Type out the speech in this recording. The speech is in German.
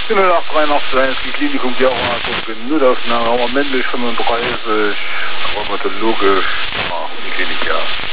0883 Klinikum, die auch mal Notaufnahme, haben wir männlich 35, rheumatologisch, Klinik, ja.